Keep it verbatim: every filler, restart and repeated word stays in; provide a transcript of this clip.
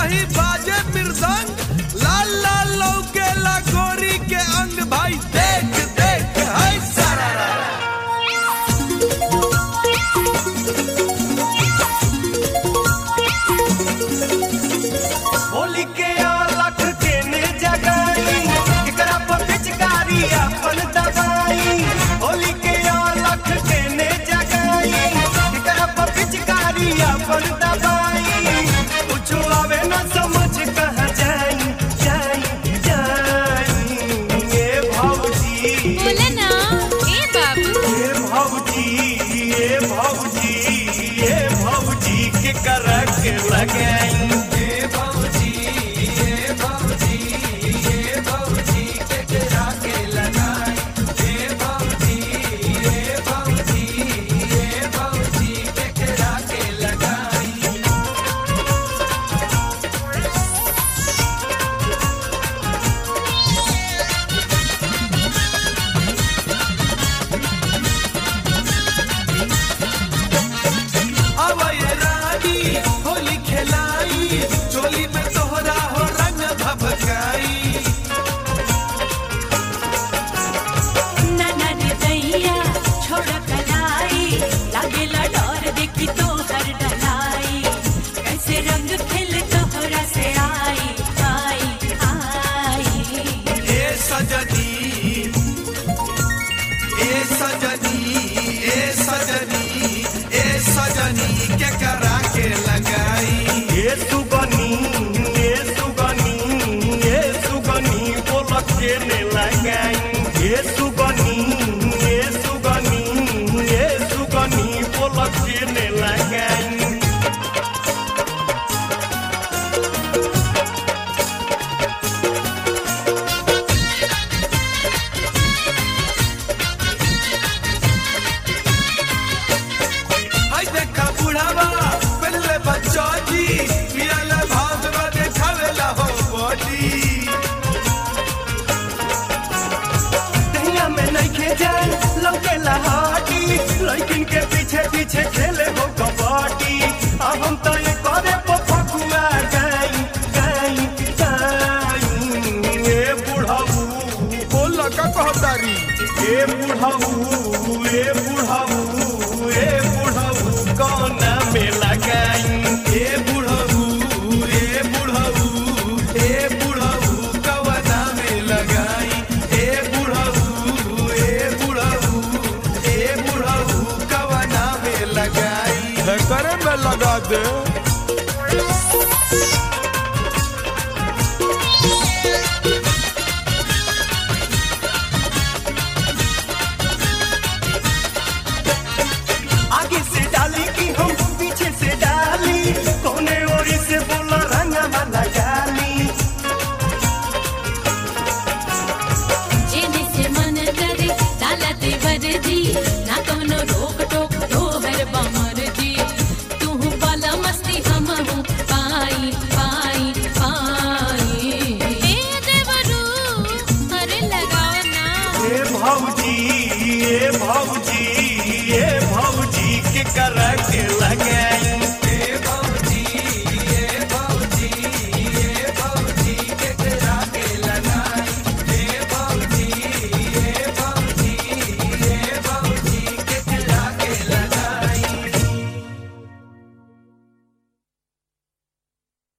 ही बाजे मृदंग लाल लाल लौके लागोरी के अंग भाई देख देख है सारा होली के अलख के ने जगाई एकरा पर पिचकारी अपन दबाई होली के अलख के ने जगाई एकरा पर पिचकारी अपन दबाई कुछ आवे न समझ कहां जाई जाई जाई ये भौजी बोले ना ए बाबू ये भौजी ये भौजी ये भौजी के करा के लगाई लेकिन के पीछे पीछे खेले हो कबड्डी अब हम तो ये करे पफकुआ गई गई गई ए बुढ़ाऊ बोल का कहतारी ए बुढ़ाऊ ए बुढ़ाऊ ए बुढ़ाऊ कोना में लगाई ए बुढ़ाऊ ए बुढ़ाऊ ए बुढ़ाऊ कवना में लगाई ए बुढ़ाऊ ए बुढ़ाऊ ए बुढ़ाऊ कवना में लगाई करे में लगा दे।